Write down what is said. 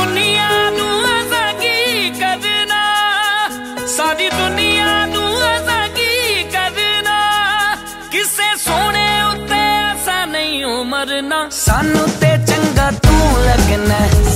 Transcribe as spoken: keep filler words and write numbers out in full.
दुनिया नू असां की करना, सारी दुनिया नू असां की करना, किसे सोने उत्ते असां नहीं हो मरना। सानू ते चंगा तू लगना